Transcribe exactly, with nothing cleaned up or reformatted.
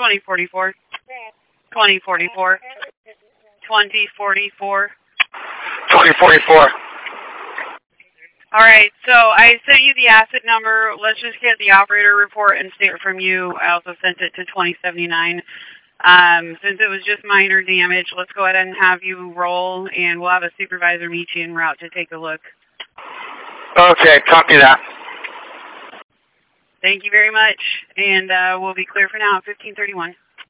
twenty forty-four. twenty forty-four. twenty forty-four. twenty forty-four. All right, so I sent you the asset number. Let's just get the operator report and state from you. I also sent it to twenty seventy-nine. Um, since it was just minor damage, let's go ahead and have you roll, and we'll have a supervisor meet you en route to take a look. Okay, copy that. Thank you very much, and uh, we'll be clear for now at fifteen thirty-one.